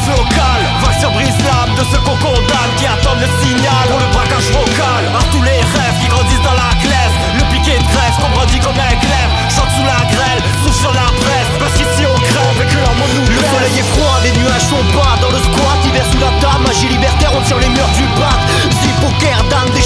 local. Vaccin brise l'âme de ceux qu'on condamne, qui attendent le signal pour le braquage vocal. À tous les rêves qui grandissent dans la glaise, le piquet de rêve qu'on brandit comme un glaive. Chante sous la grêle, souffle sur la presse, parce qu'ici on crève et que l'amour nous blesse. Le soleil est froid, les nuages sont bas dans le squat. Hiver sous la table, magie libertaire, on tire les murs du bac. Zip, poker, dame,